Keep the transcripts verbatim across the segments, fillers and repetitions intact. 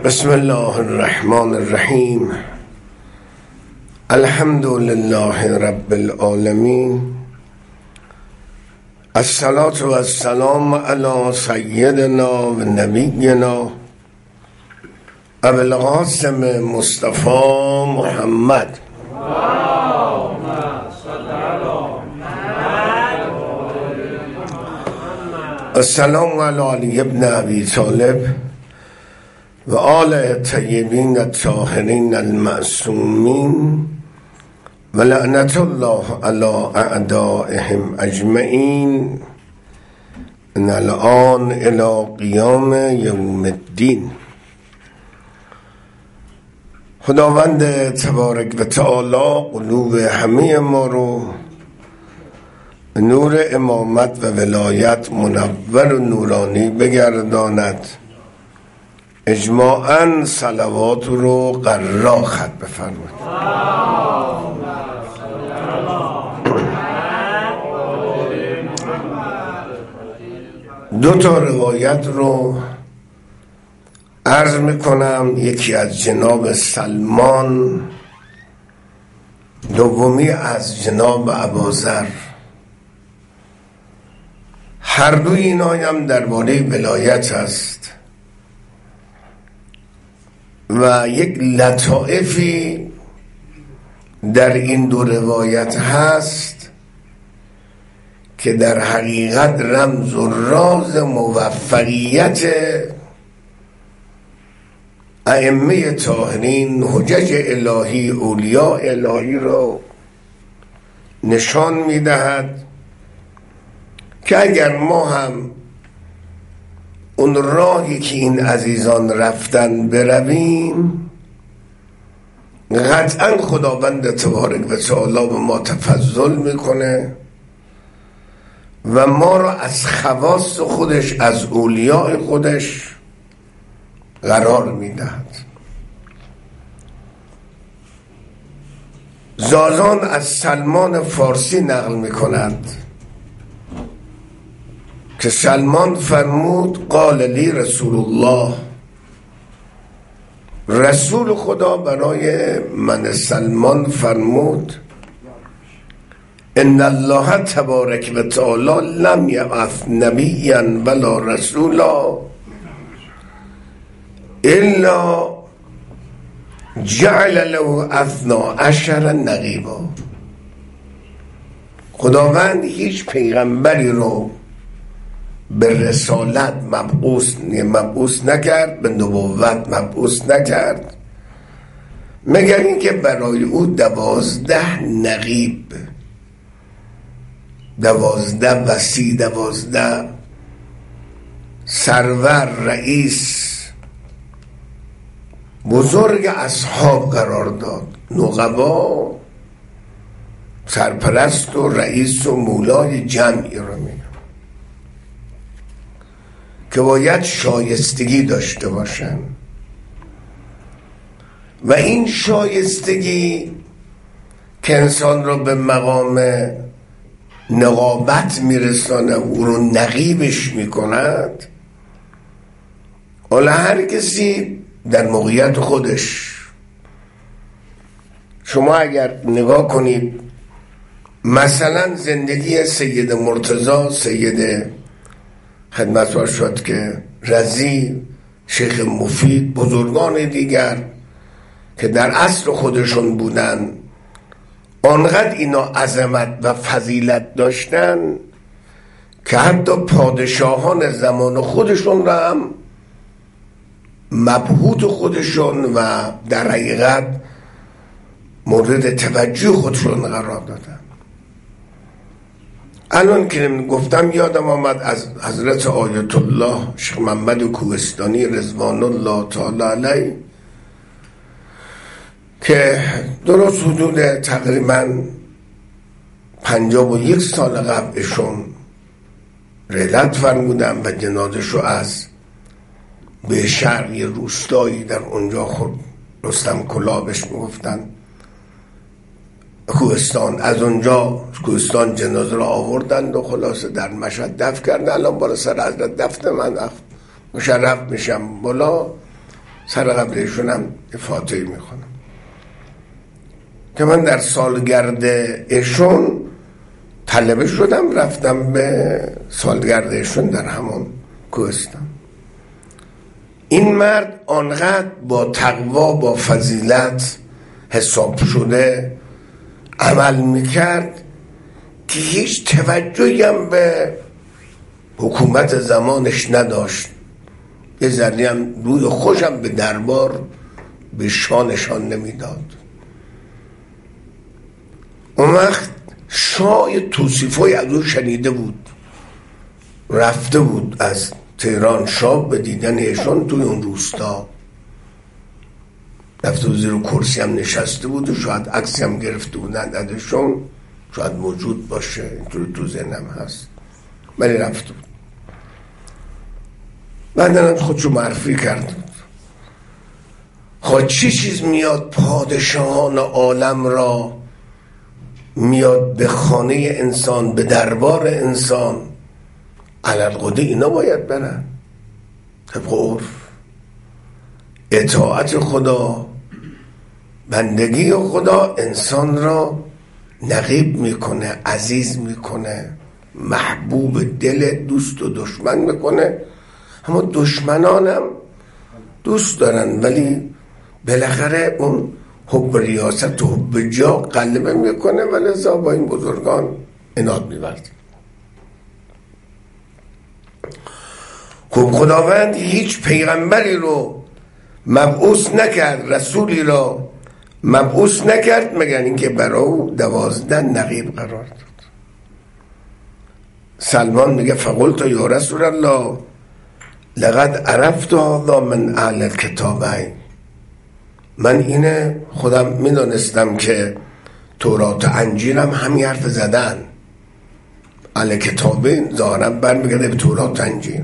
بسم الله الرحمن الرحیم. الحمد لله رب العالمین. الصلاة و السلام علی سیدنا و نبینا ابو القاسم مصطفی محمد. السلام علی علی ابن ابی طالب و آل طیبین الطاهرین المعصومین و لعنت الله علی اعدائهم اجمعین من الان الی قیام یوم الدین. خداوند تبارک و تعالی قلوب همه ما رو به نور امامت و ولایت منور و نورانی بگرداند. اجماعاً صلوات رو قرار خط بفرمایید. دو تا روایت رو عرض میکنم، یکی از جناب سلمان، دومی از جناب ابوذر. هر دوی اینا هم درباره ولایت است و یک لطائفی در این دو روایت هست که در حقیقت رمز و راز موفقیت ائمه طاهرین، حجج الهی، اولیاء الهی را نشان میدهد که اگر ما هم اون راهی که این عزیزان رفتن برویم، قطعا خداوند تبارک و تعالی به ما تفضل میکنه و ما را از خواص خودش، از اولیاء خودش قرار میدهد. زازان از سلمان فارسی نقل میکنند که سلمان فرمود قال لی رسول الله، رسول خدا برای من سلمان فرمود ان الله تبارک و تعالی لم یبعث نبیا ولا رسولا الا جعل له اثنا عشر نقیبا. خداوند هیچ پیغمبری رو به رسالت مبعوث مبعوث نکرد، به نبوت مبعوث نکرد، مگر اینکه برای او دوازده نقیب، دوازده وصی، دوازده سرور، رئیس، بزرگ اصحاب قرار داد. نقبا سرپرست و رئیس و مولای جمعی رو میگه که باید شایستگی داشته باشن و این شایستگی که انسان رو به مقام نقابت میرسانه، او رو نقیبش میکند. حالا هر کسی در موقعیت خودش. شما اگر نگاه کنید مثلا زندگی سید مرتضی، سید خدمت شد که رضی، شیخ مفید، بزرگان دیگر که در عصر خودشون بودن، آنقدر اینا عظمت و فضیلت داشتن که حتی پادشاهان زمان خودشون را هم مبهوت خودشون و در حقیقت مورد توجه خودشون قرار دادن. الان که گفتم یادم آمد از حضرت آیت الله شیخ محمد کوهستانی رضوان الله تعالی علیه که درست حدود تقریبا پنجاه و یک سال قبل ایشون رحلت فرمودن و جنازش رو از به شرقی روستایی در اونجا خود رستم کلابش میگفتن کوهستان، از اونجا کوهستان جنازه را آوردند و خلاصه در مشهد دفن کردن. الان بالا سر حضرت دفن من مشرف میشم بالا سر قبل ایشون هم فاتحه میخونم که من در سالگرد ایشون طلبه شدم، رفتم به سالگرد ایشون در همون کوهستان. این مرد آنقدر با تقوا با فضیلت حساب شده عمل میکرد که هیچ توجهی هم به حکومت زمانش نداشت. یه ذره هم روی خوشم به دربار به شانشان نمیداد. اون وقت شاه توصیفای از او شنیده بود، رفته بود از تهران شاه به دیدن ایشان توی اون روستا، رفته بود زیر کرسی هم نشسته بود و شاید عکسی هم گرفته بودن ازشون، شاید موجود باشه، اینطور تو ذهنم هست، ولی رفته بود. بعدن خودشو معرفی کرد. خود چی چیز میاد پادشاهان عالم را میاد به خانه انسان، به دربار انسان، علالقده اینا باید برن طبق عرف. اطاعت خدا، بندگی خدا انسان را نقیب میکنه، عزیز میکنه، محبوب دل دوست و دشمن میکنه. اما دشمنانم دوست دارن ولی بالاخره اون حب ریاست و حب جا غلبه میکنه و لذا با این بزرگان عناد می‌ورزد. خب خداوند هیچ پیغمبری رو مبعوث نکرد، رسولی را مبعوث نکرد مگر اینکه برای او دوازده نقیب قرار داد. سلمان میگه فقلت یا رسول الله لقد عرفت هذا من اهل الکتابین. من اینه خودم میدونستم که تورات و انجیلم همین حرف زدن. اهل کتابین ظاهرا برمیگرده به تورات و انجیل.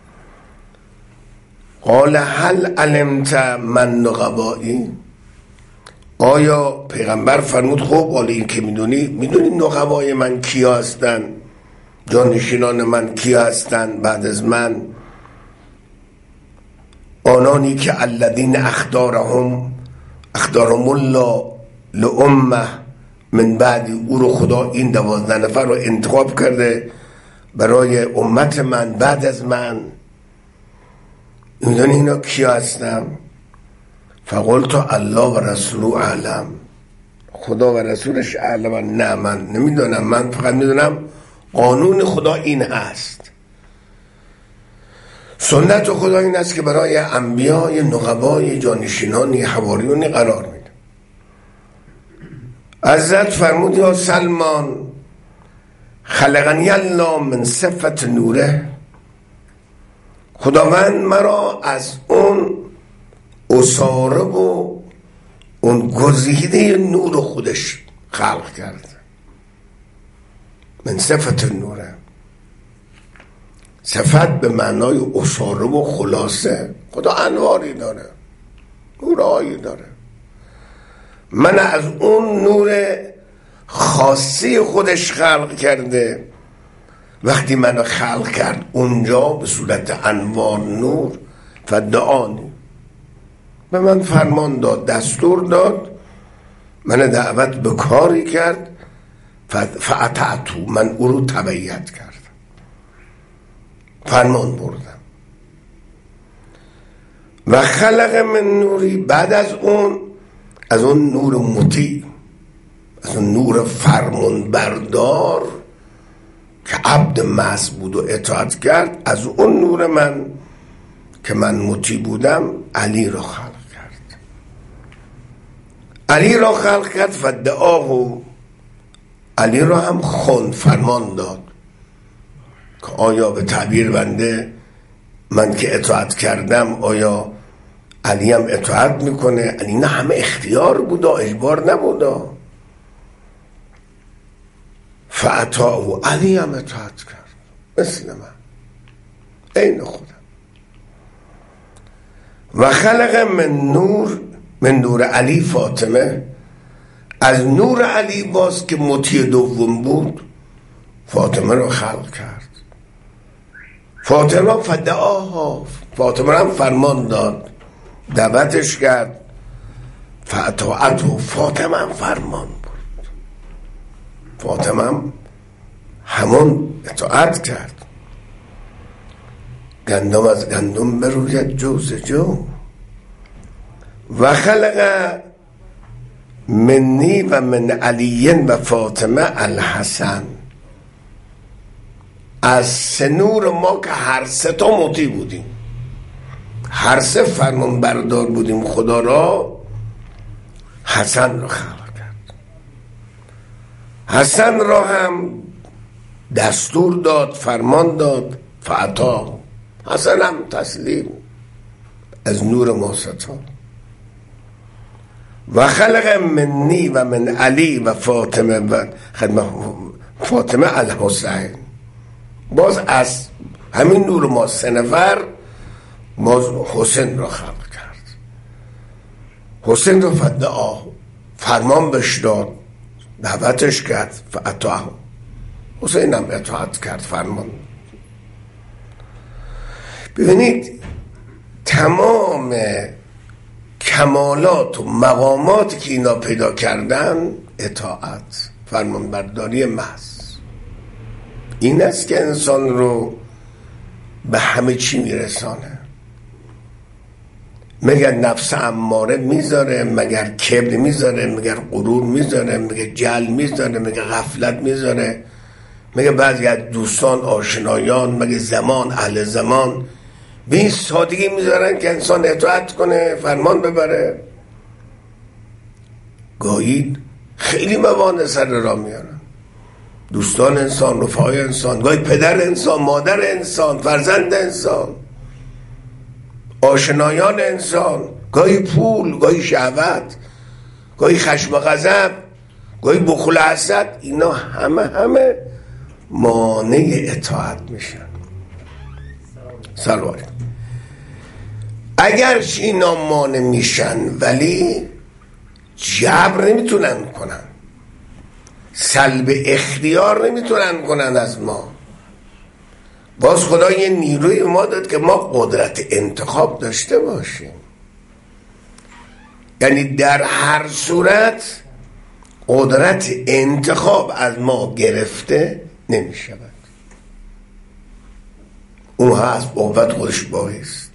قال هل علمت من نقبایی؟ آیا پیغمبر فرمود خب حالا این که میدونی، میدونی نقبای من کیا هستن، جانشینان من کیا هستن بعد از من؟ آنانی که الذین اختارهم اختارهم الله لامه من بعد، او رو خدا این دوازده نفر رو انتخاب کرده برای امت من بعد از من. میدونی اینا کیا هستم؟ فقلت الله و رسوله اعلم. خدا و رسولش اعلم. نه من نمیدونم، من فقط میدونم قانون خدا این هست، سنت خدا این است که برای انبیای نقبای جانشینانی حواریونی قرار میده. حضرت فرمود یا سلمان خلقنی الله من صفت نوره. خداوند مرا از اون اصاره و اون گزیده نور خودش خلق کرد. من صفت نوره، صفت به معنای اصاره و خلاصه. خدا انواری داره، نورهایی داره. من از اون نور خاصی خودش خلق کرده. وقتی منو خلق کرد اونجا به صورت انوار نور فدعانی، به من فرمان داد، دستور داد، من دعوت به کاری کرد، فاطعتو، من او رو تبعیت کردم، فرمان بردم. و خلق من نوری، بعد از اون از اون نور مطیع، از اون نور فرمان بردار که عبد محض بود و اطاعت کرد، از اون نور من که من مطیع بودم علی را خلق کرد. علی را خلق کرد فدعاه، علی را هم خون فرمان داد که آیا به تعبیر بنده من که اطاعت کردم آیا علی هم اطاعت میکنه؟ علی نه همه اختیار بودا، اجبار نبودا. فاطاعه، علی هم اطاعت کرد مثل من، عین خودم. و خلق من نور، من نور علی فاطمه، از نور علی باز که مطیع دوم بود فاطمه را خلق کرد. فاطمه فدعاها، فاطمه هم فرمان داد دعوتش کرد، فاطاعت و فاطمه هم فرمان بود، فاطمه هم همون اطاعت کرد. گندم از گندم بروید جو ز جو. و خلق منی و من علی و فاطمه الحسن. از سه نور ما که هر سه تا مطیع بودیم، هر سه فرمان بردار بودیم خدا را، حسن را خلق کرد. حسن را هم دستور داد، فرمان داد، فعطا. حسن هم تسلیم از نور ما ستاد. و خلق منی و من علی و فاطمه و خدمه فاطمه الحسین. باز از همین نور ما سه نفر باز حسین را خلق کرد. حسین را فدعا، فرمان بهش داد، دعوتش کرد، فاطاعه. حسین هم اطاعت کرد، فرمان. ببینید تمام کمالات و مقامات که اینا پیدا کردن اطاعت، فرمان برداری محض. این است که انسان رو به همه چی میرسانه. مگر نفس اماره میذاره، مگر کبر میذاره، مگر غرور میذاره، مگر جهل میذاره، مگر غفلت میذاره، مگر بعضی از دوستان آشنایان، مگر زمان اهل زمان به این سادگی میذارن که انسان اطاعت کنه، فرمان ببره. گاهی خیلی موانع سر را میارن، دوستان انسان، رفقای انسان، گاهی پدر انسان، مادر انسان، فرزند انسان، آشنایان انسان، گاهی پول، گاهی شهوت، گاهی خشم و غضب، گاهی بخل و حسد. اینا همه همه مانع اطاعت میشن. سلوات. اگر اینا مانع میشن ولی جبر نمیتونن کنن، سلب اختیار نمیتونن کنن از ما. باز خدا یه نیروی ما داد که ما قدرت انتخاب داشته باشیم. یعنی در هر صورت قدرت انتخاب از ما گرفته نمیشود. اون هست، قوت خودش باعث.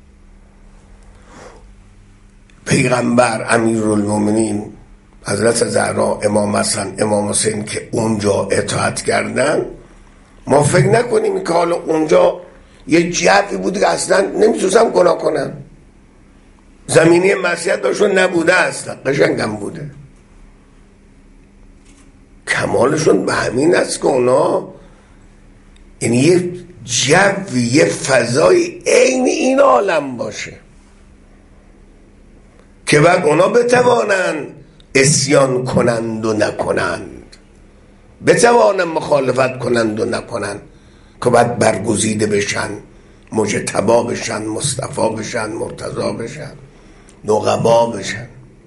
پیغمبر امیرالمومنین حضرت زهرا، امام حسن، امام حسین که اونجا اطاعت کردن، ما فکر نکنیم که حالا اونجا یه جوی بود که اصلا نمیتونستم گناه کنن، زمینی معصیت داشتون نبوده، اصلا قشنگم بوده. کمالشون به همین است که اونا یعنی یه جوی، یه فضای عین این عالم باشه که بعد اونا بتوانند عصیان کنند و نکنند، بتوانند مخالفت کنند و نکنند، که بعد برگزیده بشن، مجتبی بشن، مصطفی بشن، مرتضی بشن، نقبا بشن.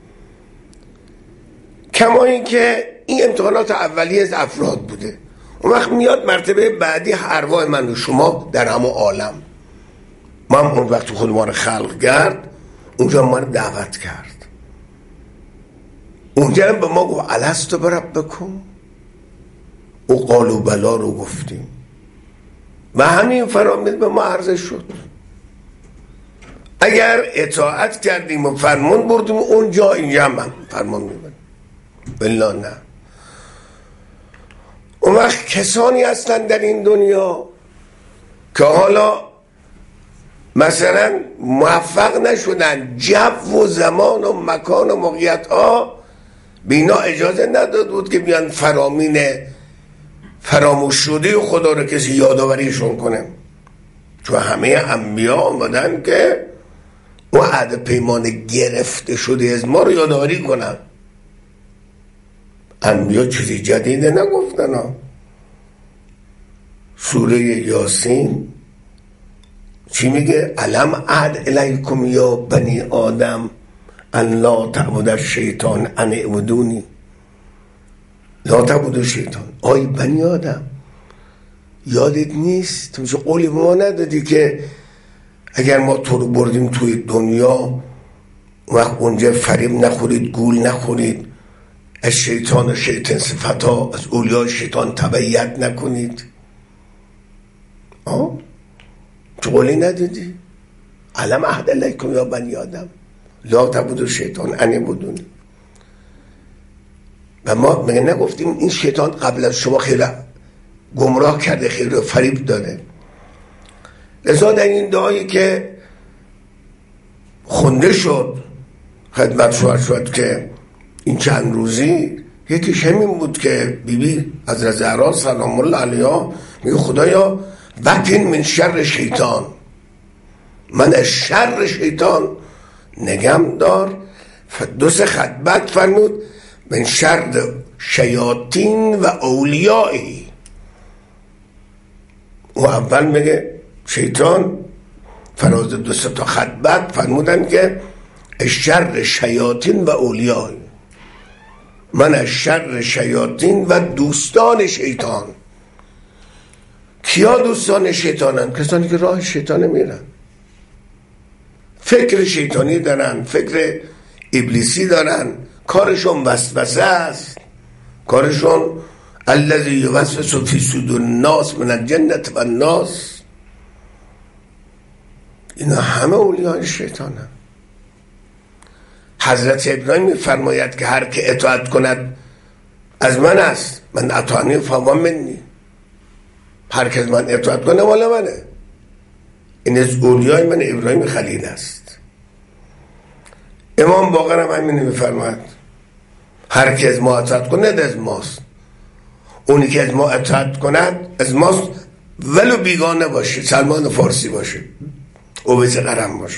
کما این که این امتحانات اولیه از افراد بوده. اون وقت میاد مرتبه بعدی ارواح من و شما در همون عالم. ما هم اون وقت خود ما رو خلق کرد، اونجا ما رو دعوت کرد. اونجا هم به ما گفت الستو بربکم، او قالوا بلا رو گفتیم و همین فرامید به ما عرضه شد. اگر اطاعت کردیم و فرمان بردیم اونجا، اینجا هم فرمان میبریم، بلا نه. اون وقت کسانی هستن در این دنیا که حالا مثلا موفق نشدن، جو و زمان و مکان و موقعیت ها به اینا اجازه نداد بود که بیان فرامین فراموش شده خدا رو کسی یادآوریشون کنه. چون همه انبیا آمدن که اون عهد پیمان گرفته شده از ما رو یادآوری کنن. انبیا چیزی جدیده نگفتن ها. سوره یاسین چی میگه؟ الم عهد الیکم یا بنی آدم ان لا تعبد الشیطان ان اعبدونی. لا تعبد الشیطان. آی بنی آدم، یادت نیست؟ تو میشه قولی به ما ندادی که اگر ما تو رو بردیم توی دنیا وقت اونجا فریب نخورید، گول نخورید، از شیطان و شیطان صفت ها، از اولیای شیطان تبعیت نکنید. آه تو قولی ندیدی؟ علم عهد علیکم یا بنی آدم لا تعبدوا شیطان ان اعبدونی. و ما مگه نگفتیم این شیطان قبل از شما خیلی گمراه کرده، خیلی فریب داده؟ لذا در این دعایی که خونده شد خدمت شما شد که این چند روزی، یکیش همین بود که بیبی بی حضرت زهرا سلام الله علیها میگه خدایا وقین من شر شیطان، من از شر شیطان نگم دار. دو سه خطبت فرمود من شر شیاطین و اولیایی. و اول میگه شیطان، فراز دو سه تا خطبت فرمودن که از شر شیاطین و اولیایی، من از شر شیاطین و دوستان شیطان. کیا دوستان شیطانن؟ کسانی که راه شیطان میرن، فکر شیطانی دارن، فکر ابلیسی دارن، کارشون وسوسه است، کارشون الذی یوسوس فی صدور الناس من الجنة والناس. اینا همه اولیای شیطانن. حضرت ابراهیم میفرماید که هر که اطاعت کند از من است، من اطاعنی فهو منی. هر که از من اطاعت کنه مال منه. این از اولیای من ابراهیم خلیل است. امام باقر هم همین میفرماید هر که از ما اطاعت کند از ماست، اونی که از ما اطاعت کند از ماست، ولو بیگانه باشه، سلمان فارسی باشه، اویس قرم باشه،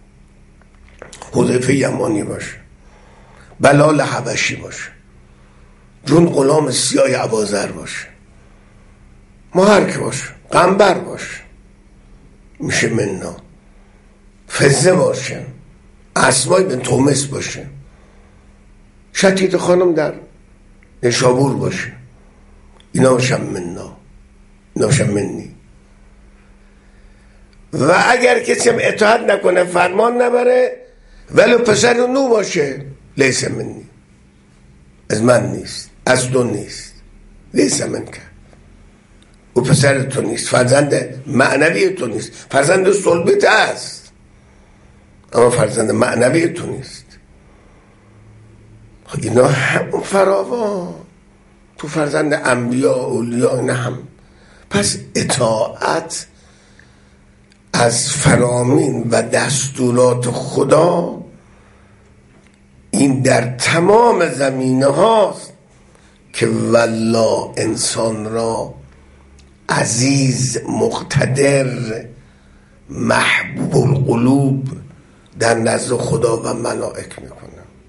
حذیفه یمانی باشه، بلال حبشی باشه، جون غلام سیاه ابوذر باشه، ما هر که باشه، قنبر باشه میشه منا، فزه باشه، اسمای بن تومس باشه، شتیت خانم در نشابور باشه، اینا باشن منا، اینا باشن منی. و اگر کسی هم اطاعت نکنه، فرمان نبره، ولو پسر نو باشه، لیس منی، از من نیست، از تو نیست، لیس من که او پسر تو نیست، فرزند معنوی تو نیست، فرزند صلبت است اما فرزند معنوی تو نیست. خب اینا همون فراوان تو فرزند انبیا اولیا نه هم. پس اطاعت از فرامین و دستورات خدا این در تمام زمینه هاست که والله انسان را عزیز، مقتدر، محبوب القلوب در نزد خدا و ملائک میکنه.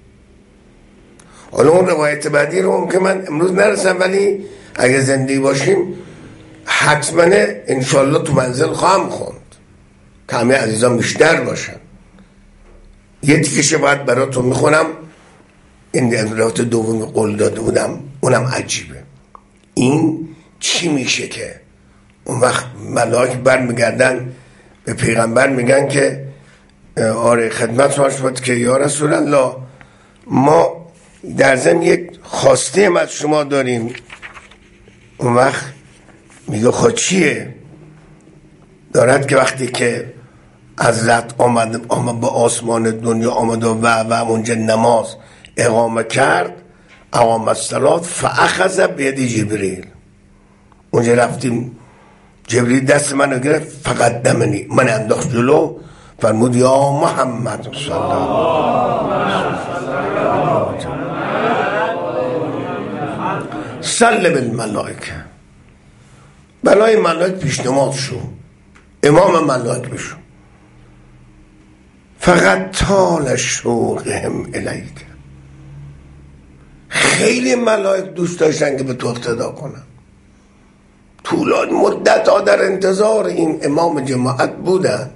حالا اون روایت بعدی رو هم که من امروز نرسم، ولی اگه زندگی باشیم حتما انشالله تو منزل خواهم خوند که همه عزیزان بیشتر باشن. یه تیکش باید براتون میخونم، این روایت دومی قول داده بودم، اونم عجیبه. این چی میشه که اون وقت ملائک بر میگردن به پیغمبر میگن که آره خدمت هاش بود که یا رسول الله ما در ضمن یک خواسته هم از شما داریم. اون وقت میگه خود چیه؟ دارد که وقتی که حضرت آمد, آمد با آسمان دنیا آمد و و اونجا نماز اقامه کرد، اقام الصلاة فاخذ بید جبریل، اونجا رفتیم جبریل دست منو گرفت، فقدمنی، من انداخت جلو، فرمود یا محمد صلی الله علیه و سلم الملائکه، بلای ملائک پیشنماز شو، امام ملائک بشو، فقط طال شوقهم الیک، خیلی ملائک دوست داشتن که به تو اقتدا کنن، طولانی مدت ها در انتظار این امام جماعت بودن.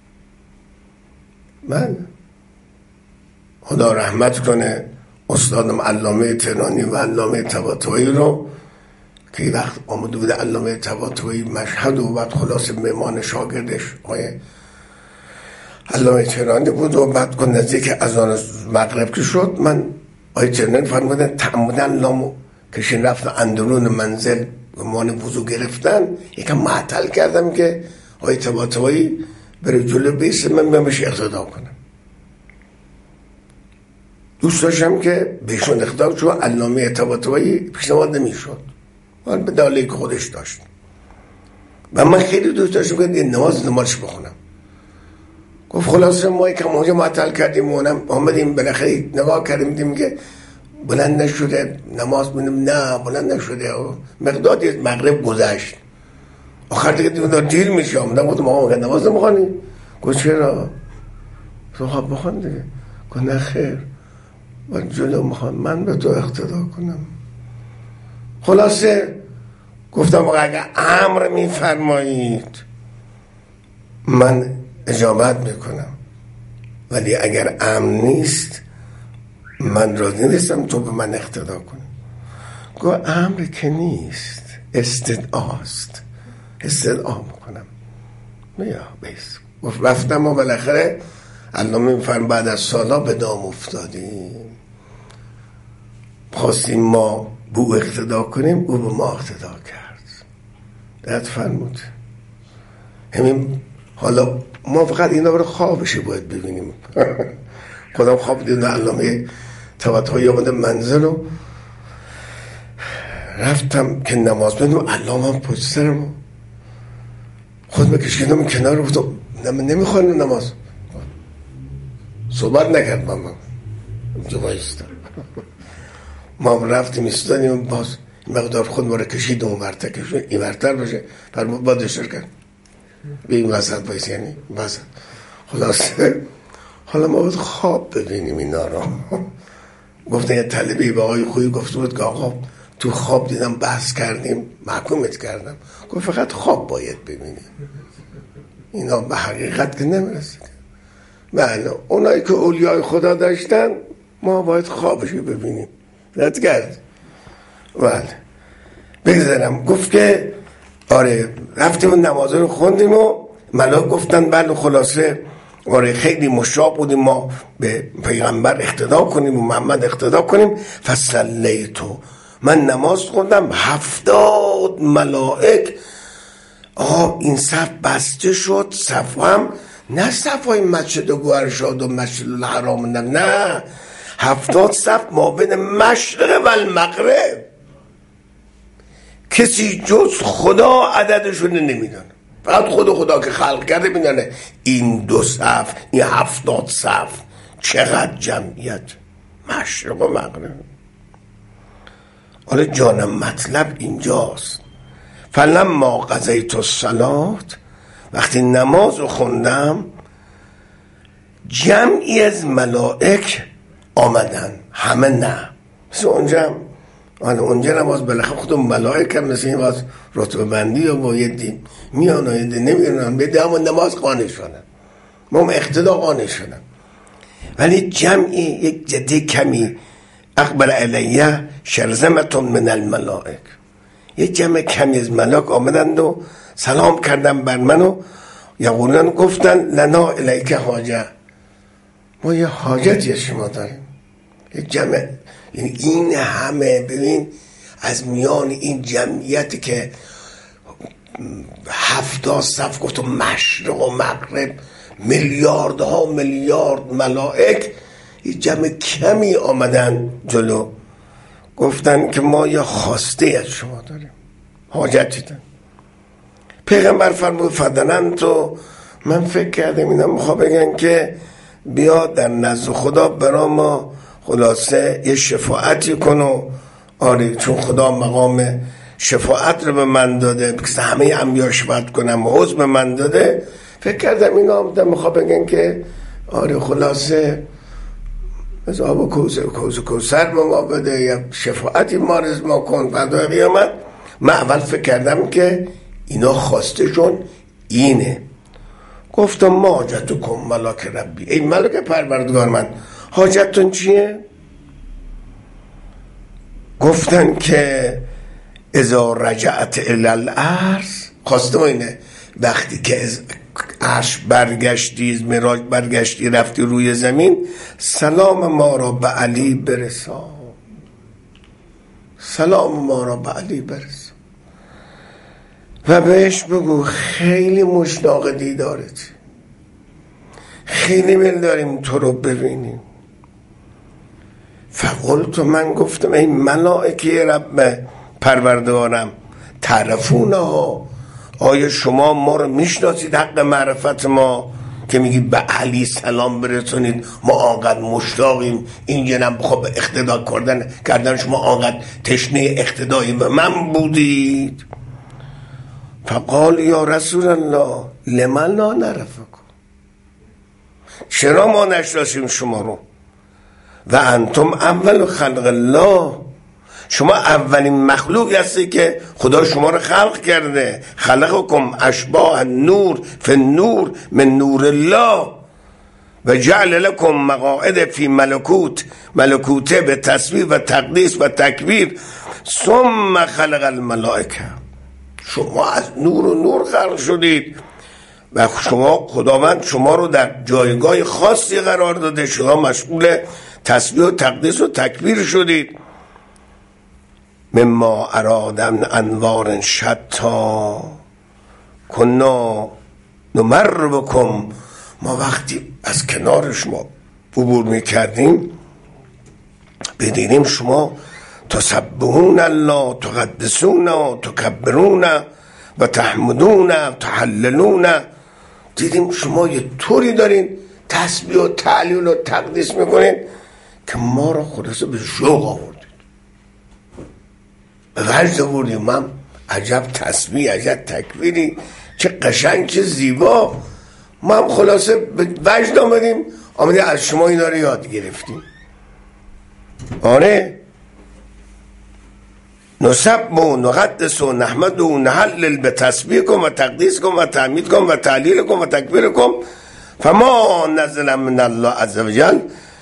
من خدا رحمت کنه استادم علامه تهرانی و علامه طباطبایی رو که وقت آمده بوده علامه طباطبایی مشهد و بعد خلاص مهمان شاگردش آقای علامه تهرانی بود و بعد که نزدیک اذان مغرب که شد، من آیه تهرانی فرمودن تعمدن لامو کشین رفت اندرون منزل و مان وضو گرفتن، یکم معطل کردم که آیه طباطبایی بره جلو بیسته، من بهش اقتدا کنم. دوست داشتم که بهشون اقتدا، چون علامه طباطبایی پیشنهاد نمیشد، من به دلیلی که خودش داشت و من خیلی دوست داشتم که این نماز نمازش بخونم. گفت خلاصه ما یکم اونجا معطل کردیم و اونم آمدیم بالاخره نگاه کردیم دیدیم که بلند نشده نماز بونیم، نه بلند نشده و مقداری مغرب گذشت. آخر دیگه دیگه دیر میشه، آمدم گفتم آقا نماز نمیخوانی؟ گفت چرا؟ تو خب بخوان دیگه. گفت نه خیر من جلو میخوام من به تو اقتدا کنم. خلاصه گفتم آقا اگر امر میفرمایید من اجابت میکنم، ولی اگر امر نیست من راضی نیستم تو به من اقتدا کنی. گفت امر که نیست، استدعاست، استدعا میکنم. یا بیس گفت رفتم و بالاخره علامه میفرم بعد از سالا به دام افتادیم، خواستیم ما بو اقتدا کنیم، او به ما اقتدا کرد. دست فرمود همین. حالا ما فقط اینا برای خوابشه باید ببینیم. خودم خواب دیدم علامه طباطبایی آمده منزل و رفتم که نماز بدم، علامه پشت سرم خود بکشیدم کنار رو گفتم نمیخوانم نماز. صحبت نکرد با من جوایستم. ما رفتیم ایستادیم، باز مقدار خود ما رو کشید اون ورتر کشید این ورتر بشه فرمود با دشتر کرد به این وسط باید، یعنی وسط. خلاصه حالا ما باید خواب ببینیم اینا رو. گفتن یه طالبی به آقای خویی گفته بود که آقا تو خواب دیدم بحث کردیم محکومت کردم. گفت فقط خواب باید ببینیم، اینا به حقیقت که نمیرسه. بله اونایی که اولیای خدا داشتن ما باید خوابشو ببینیم. رد کرد. بله بگذارم. گفت که آره رفتیم و نمازه رو خوندیم و ملاک گفتن بله خلاصه آره خیلی مشتاق بودیم ما به پیغمبر اقتدا کنیم و محمد اقتدا کنیم. فصلیتو من نماز خوندم، هفتاد ملائک. آه این صف بسته شد، صف هم نه صف های مسجد گوهرشاد و مسجد الحرام، نه نه هفتاد صف ما بین مشرق و المغرب. کسی جز خدا عددشون نمیدونه، فقط خود خدا که خلق کرده میدونه این دو صف، این هفتاد صف چقدر جمعیت مشرق و مغرب. حالا جانم مطلب اینجاست. فلما قضیت الصلاة، وقتی نماز رو خوندم جمعی از ملائک آمدن، همه نه مثل اونجا اونجا نماز بالاخره خودم ملائک هم مثل این باز رتبه بندی و با یه دیم میان و یه دیم نمیرونن بده همون نماز قانع شدن، ما هم اقتدا قانع شدن. ولی جمعی یک جده کمی اقبل علیه شرزمتون من الملائک، یک جمع کمی از ملائک آمدند و سلام کردن بر منو، یقولن گفتن لنا الیک حاجه، ما یه حاجتی از شما داریم. یک جمع یعنی این همه ببین از میان این جمعیتی که هفتاد صف گفت و مشرق و مغرب میلیاردها میلیارد ملائک، یه جمع کمی آمدن جلو گفتن که ما یه خواسته از شما داریم، حاجتی داریم. پیغمبر فرمود فدنن تو، من فکر کردم اینا میخوا بگن که بیا در نزد خدا برا ما خلاصه یه شفاعتی کن و آره چون خدا مقام شفاعت رو به من داده که همه انبیا شفاعت کنم و حوض به من داده. فکر کردم اینا آمدن میخوا بگن که آره خلاصه از آب و کوزر کوزر کوزر به ما بده یا شفاعتی مارز ما کن فردا قیامت. من اول فکر کردم که اینا خواسته شون اینه. گفتم ما حاجتو کن ملاک ربی، ای ملک پروردگار من حاجتون چیه؟ گفتن که اذا رجعت الی الارض، خواستم اینه وقتی که از عرش برگشتی، از معراج برگشتی رفتی روی زمین، سلام ما را به علی برسان، سلام ما را به علی برسان و بهش بگو خیلی مشتاق دیدارتی، خیلی میل داریم تو رو ببینیم. فقلت، من گفتم ای ملائکه رب پروردگارم، تعرفونه ها، آیا شما ما رو میشناسید حق معرفت ما که میگی به علی سلام برسونید؟ ما آنقدر مشتاقیم این جنم خب اقتدا کردن کردن شما آنقدر تشنه اقتدایی به من بودید. فقال یا رسول الله لمن لا نعرفکم، چرا ما نشناسیم شما رو؟ و انتم اول خلق الله، شما اولین مخلوقی هستی که خدا شما رو خلق کرده. خلقکم اشباه النور فی النور من نور الله و جعل لکم مقاعد فی ملکوت، ملکوته به تسبیح و تقدیس و تکبیر. ثم خلق الملائکه، شما از نور و نور خلق شدید و شما خداوند شما رو در جایگاه خاصی قرار داده، شما مشغول تسبیح و تقدیس و تکبیر شدید. مما ارادن انوار شتا کنا نمر بکم، ما وقتی از کنار شما عبور میکردیم بدیدیم شما تسبحون الله تقدسون تکبرون و تحمدون و تحللون، دیدیم شما یه طوری دارین تسبیح و تعلیل و تقدیس میکنین که ما رو خلاصه به شوق آوردید، به وجد آوردیم. من عجب تسبیح، عجب تکبیری، چه قشنگ، چه زیبا. ما هم خلاصه به وجد آمدیم، آمدیم از شما اینا رو یاد گرفتیم. آره، نسب و نقدس و نحمد و نحلل به تسبیح کن و تقدیس کن و تحمید کن و تعلیل کن و تکبیر کن. فما نزل من الله عز وجل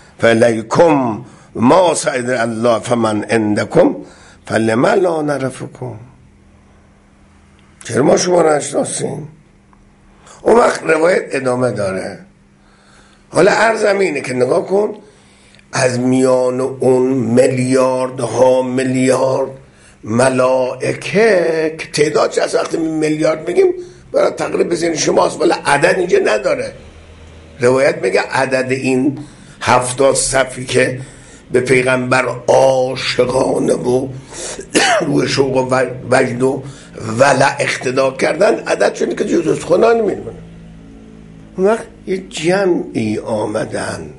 فلیکم ما سعید الله فمن عندکم فلما لا نعرفکم، چرا ما شما را نشناسیم؟ اون وقت روایت ادامه داره. حالا عرضم اینه که نگاه کن، از میان اون میلیاردها میلیارد ملائکه که تعدادش از وقتی میلیارد میگیم برای تقریب بزنید شماست، ولی عدد اینجا نداره. روایت میگه عدد این هفتاد صفی که به پیغمبر عاشقانه و روی شوق و وجد و ولع اقتدا کردن، عدد شده که جز خدا نمیدونه. اون وقت یه جمعی آمدن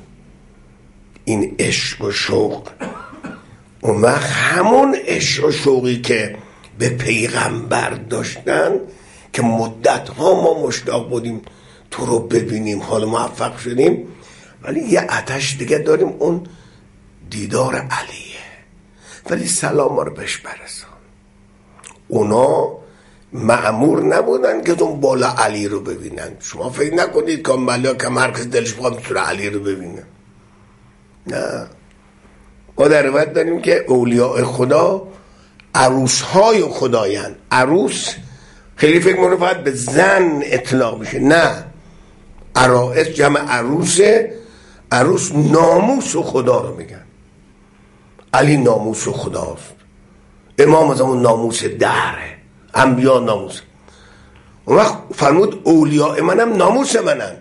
این عشق و شوق، اون وقت همون عشق و شوقی که به پیغمبر داشتن که مدت ها ما مشتاق بودیم تو رو ببینیم، حالا موفق شدیم، ولی یه آتش دیگه داریم، اون دیدار علیه. ولی سلام رو بهش برسان. اونا مأمور نبودن که اون بالا علی رو ببینن. شما فکر نکنید که ملاک هم هر کس دلش بخواد میتونه علی رو ببینه. نه، ما در روایت داریم که اولیاء خدا عروس های خدایان. عروس خیلی فکر مونه فقط به زن اطلاق میشه، نه، عرائس جمع عروسه. عروس ناموس خدا رو میگن. علی ناموس خداست، امام از همون ناموس دهره، انبیا ناموس. اون وقت فرمود اولیاء منم ناموس منن.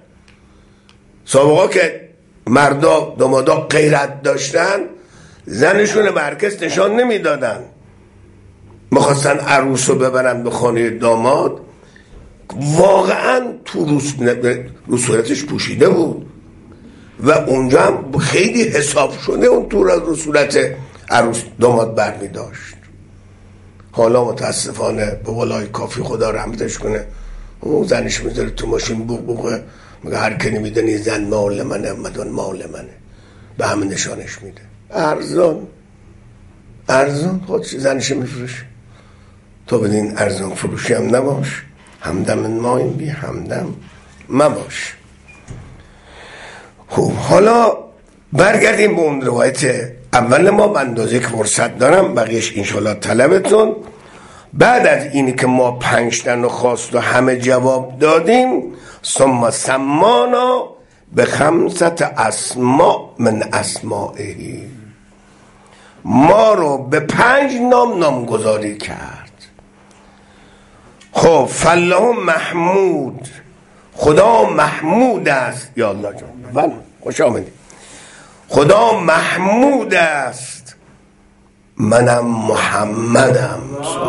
سابقا که مردا دامادا غیرت داشتن زنشون به هر کس نشان نمیدادن، میخواستن عروس رو ببرن به خانه داماد، واقعا تو روس... رو صورتش پوشیده بود و اونجا هم خیلی حساب شده اون طور از رو صورت عروس داماد برمی داشت. حالا متاسفانه به قولای کافی خدا رحمتش کنه اون زنش میذاره تو ماشین بوق بوقه، میگه هر که نمیدنی زن مال منه، مدن مال منه، به همه نشانش میده. ارزان ارزان خودش زنش میفروشه. تو بدین ارزان فروشی هم نباش، همدم مایم بی همدم مباش. خب حالا برگردیم به اون روایت اول ما. به اندازه که فرصت دارم بقیش انشالله طلبتون. بعد از اینی که ما پنج تن خواست و همه جواب دادیم، ثم سمانا به خمسة اسماء من اسمائه، ما رو به پنج نام نامگذاری کرد. خب فالله محمود، خدا محمود است. یا الله جان بله خوش آمدید. خدا محمود است، منم محمدم.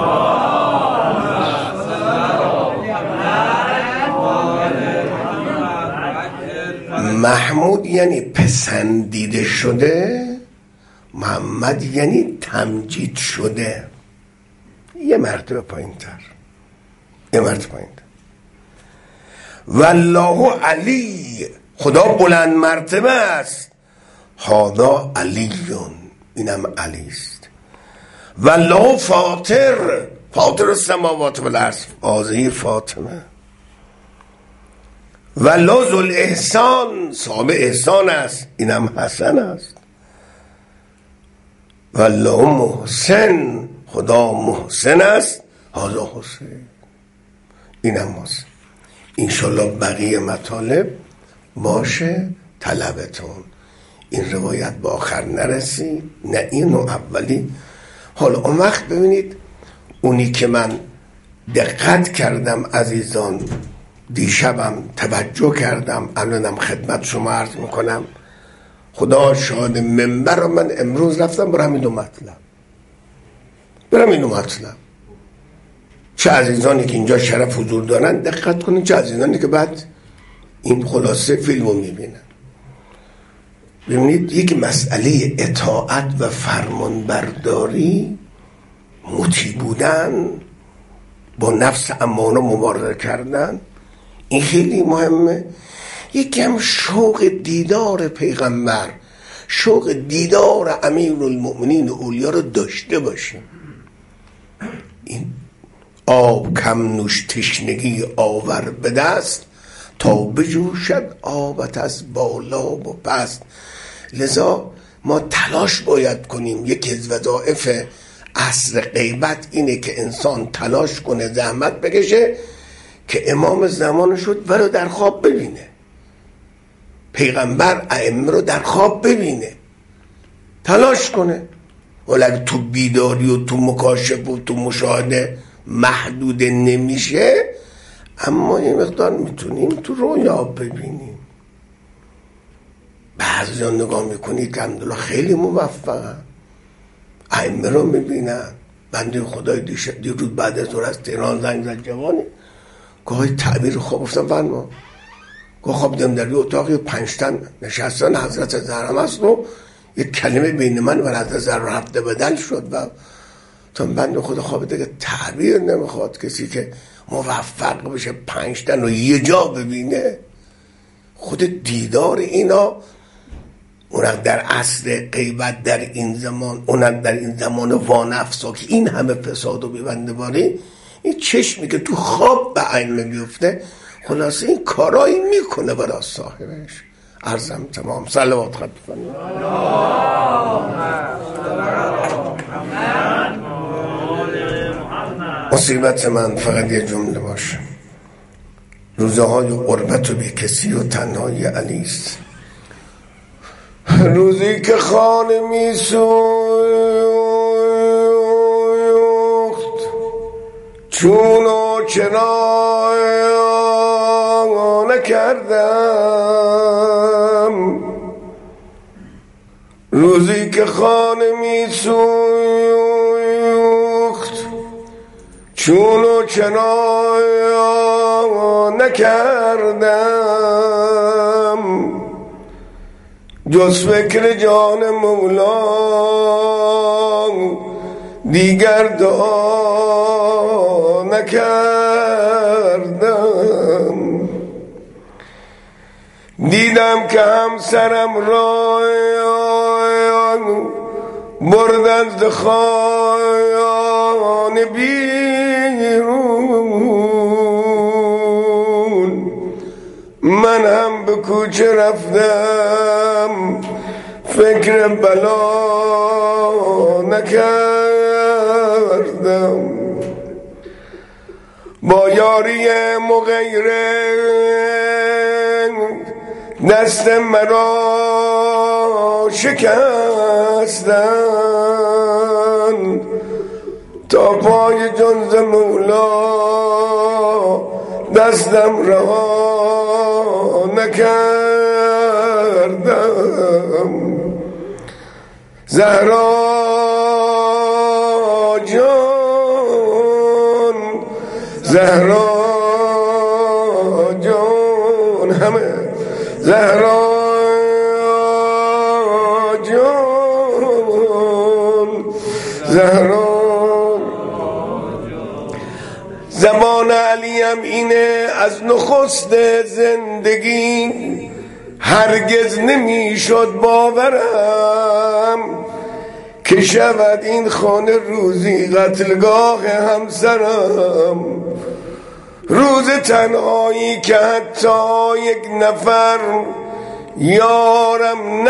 محمود یعنی پسندیده شده، محمد یعنی تمجید شده، یه مرتبه پایین تر، یه مرتبه پایین تر. والله علی، خدا بلند مرتبه است. هذا علیون، اینم علی است. والله فاطر، فاطر السماوات والارض، هذه فاطمه. والله ذو الاحسان، صاحب احسان است، اینم حسن است. والله محسن، خدا محسن است، هذا حسین، اینم حسین. انشالله بقیه مطالب باشه طلبتون. این روایت به آخر نرسید، نه اینو اولی. حالا اون وقت ببینید اونی که من دقت کردم عزیزان، دیشبم توجه کردم، الانم خدمت شما عرض میکنم، خدا شاهد، منبر رو من امروز رفتم برم اینو مطلب برم اینو مطلب چه عزیزانی که اینجا شرف حضور دارن دقت کنید، چه عزیزانی که بعد این خلاصه فیلم رو میبینن. ببینید یک مسئله اطاعت و فرمانبرداری، مطیع بودن، با نفس امانه مبارزه کردن، این خیلی مهمه. یکی هم شوق دیدار پیغمبر، شوق دیدار امیرالمؤمنین و اولیا رو داشته باشیم. این آب کم نوش تشنگی آور به دست، تا بجوشد آبت از بالا و پست. لذا ما تلاش باید کنیم. یکی از وظایف عصر غیبت اینه که انسان تلاش کنه، زحمت بکشه که امام زمان شد ولو در خواب ببینه، پیغمبر ائمه رو در خواب ببینه، تلاش کنه. ولی اگه تو بیداری و تو مکاشف و تو مشاهده محدود نمیشه، اما یه مقدار میتونیم تو رویا ببینیم. بعضی ها نگاه میکنید که الحمدلله خیلی موفقن، ائمه رو میبینن. بنده خدای دیشب دیروز بعد از ظهر از تهران زنگ زد جوانی، گاهی تعبیر خواب گفتم فرما، گاه خواب دیدم در یه اتاقی پنج تن نشستن، حضرت زهرا است و یک کلمه بین من و حضرت زهرا رفت بدل شد. و تا بنده خدا خواب دیگه تعبیر نمیخواد، کسی که موفق بشه پنج تن رو یه جا ببینه. خود دیدار اینا، اونم در عصر غیبت در این زمان، اونم در این زمان وانفسا که این همه فساد و بیبنده باری، این چشمی که تو خواب به ائمه میفته، خلاصه این کارایی میکنه برای صاحبش. عرضم تمام. صلوات خط بفرمایید. مصیبت من فقط یه جمله باشه، روزه های غربت و بیکسی و تنهایی علی است. روزی که خانه می سوخت چون و چرا نکردم، روزی که خانه می سوخت چون و چرا نکردم، جز فکر جان مولا دیگر دعا نکردم. دیدم که همسرم را بردن ز خانه بیرون، من هم به کوچه رفتم فکر بلا نکردم. با یاری مغیره دست مرا شکستن تا پای جنز مولا دستم رها نکردم. زهرا جان زهرا جان همه زهرا جان زهرا. زمان علیم اینه از نخست زندگی هرگز نمیشد باورم که شود این خانه روزی قتلگاه همسرم. روز تنهایی که حتی یک نفر یارم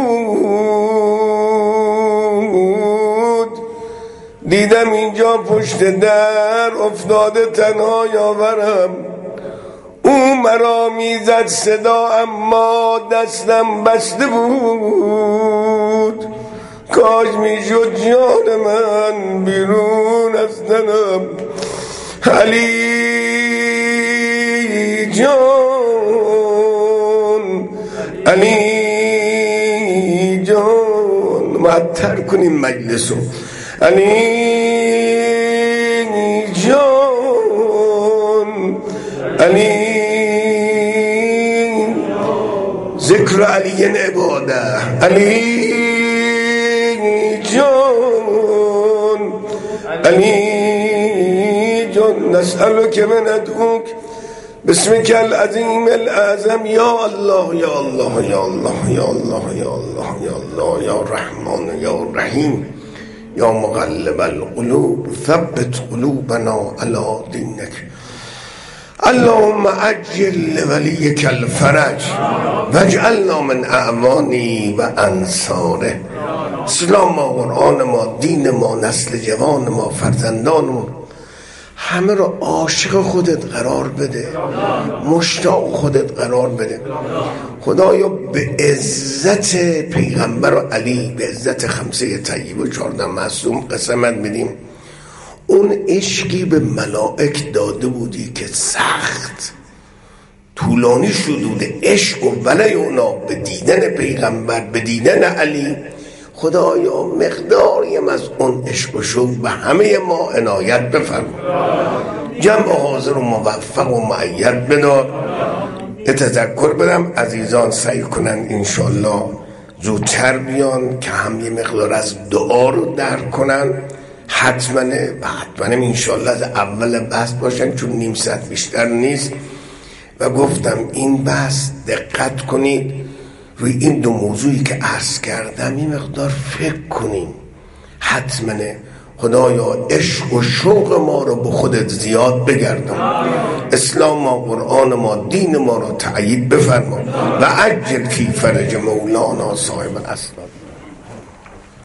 نبود، دیدم اینجا پشت در افتاده تنها یاورم. او مرا میزد صدا اما دستم بسته بود. کاش میشد جان من بیرون از تنم. علی جان علی جان معطر کنیم مجلسو. علی جان علی ذکر علی عباده. علی جان علی جان نسألك من ادعوك باسمك العظیم الاعظم یا الله یا الله یا الله یا الله یا الله یا الله یا رحمان یا رحیم یا مقلب القلوب ثبت قلوبنا على دینک. اللهم عجل لولیک الفرج واجعلنا من اعوانی و انصاره. اسلام ما، قرآن ما، دین ما، نسل جوان ما، فرزندانمون همه رو عاشق خودت قرار بده، مشتاق خودت قرار بده. خدایا به عزت پیغمبر و علی، به عزت خمسه طیب و چهارده معصوم قسمت میدیم اون عشقی به ملائک داده بودی که سخت طولانی شدوده عشق و ولی اونا به دیدن پیغمبر، به دیدن علی. خدایا مقداریم از اون عشق و شوق به همه ما عنایت بفرما. جمع حاضر و موفق و مؤید بدار. تذکر بدم عزیزان سعی کنن انشالله زودتر بیان که هم یه مقدار از دعا رو درک کنن. حتما و حتما انشالله از اول بحث باشن چون نیم ساعت بیشتر نیست. و گفتم این بحث دقت کنید روی این دو موضوعی که عرض کردم یه مقدار فکر کنیم. حتما خدایا عشق و شوق ما رو به خودت زیاد بگردم. اسلام ما، قرآن ما، دین ما رو تأیید بفرما و عجل فی فرج مولانا صاحب الاسرار.